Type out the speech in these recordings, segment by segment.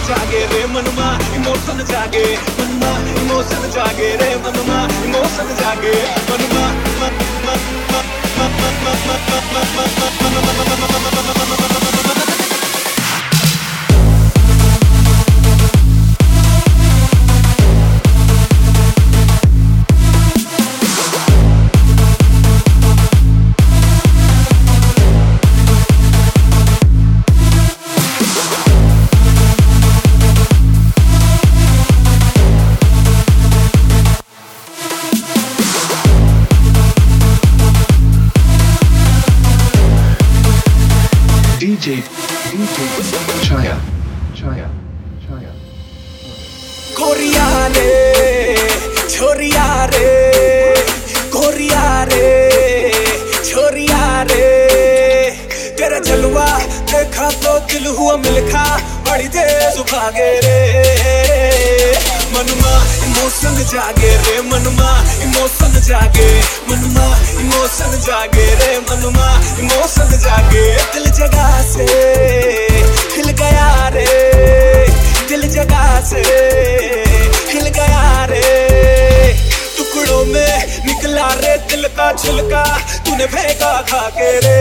जागे रे मनमा इमोशन जागे मनमा इमोशन जागे रे मनमा इमोशन जागे मनमा DJ Chaya गोरिया रे छोरिया रे गोरिया रे छोरिया रे तेरा जलवा देखा तो दिल हुआ मिलखा बड़ी तेज भागे रे मनमा इमोशन जागे रे मनमा इमोशन जागे मनमा इमोशन जागे रे मनमा इमोशन जागे दिल जगह से हिल गया रे दिल जगह से हिल गया रे टुकड़ों में निकला रे दिल का छिलका तूने फेंका खा के रे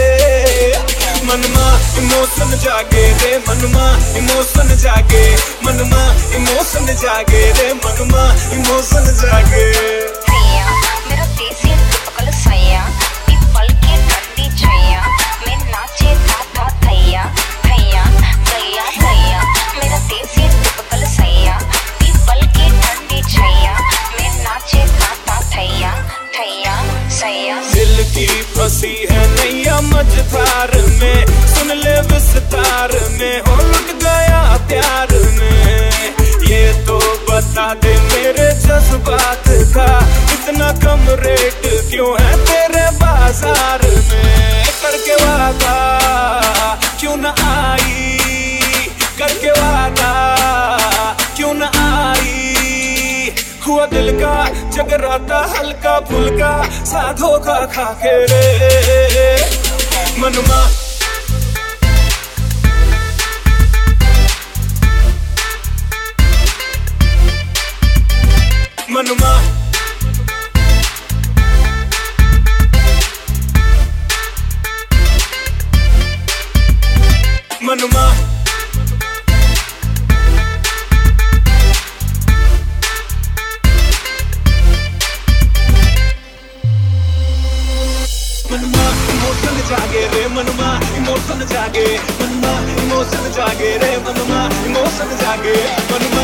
मनमा इमोशन जागे रे मनमा इमोशन जागे मनमा इमोशन जागे रे मनमा इमोशन जागे मेरा देसी टिपिकल सैया पीपल की ठंडी छैया मैं नाचे था थैया थैया थैया थैया मेरा देसी टिपिकल सैया पीपल की ठंडी छैया मैं नाचे था थैया थैया सैया दिल की फंसी है नैया मझधार में सुन ले विस्तार में हो लुट गया प्यार में ये तो बता दे मेरे जज्बात का इतना कम रेट क्यों है तेरे बाजार में करके वादा क्यों न आई करके वादा क्यों न आई हुआ दिल का जगराता हल्का फुल्का सा धोखा खा के रे मनमा मनमा मनमा मनमा इमोशन जागे रे मनमा इमोशन जागे मनमा इमोशन जागे रे मनमा इमोशन जागे मनमा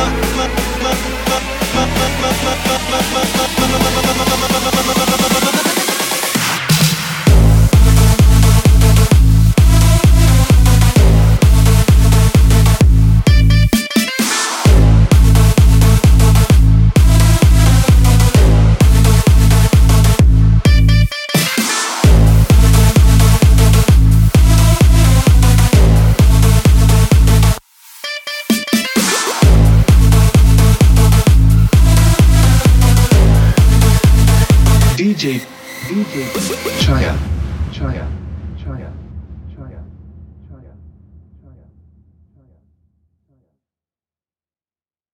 DJ Chaya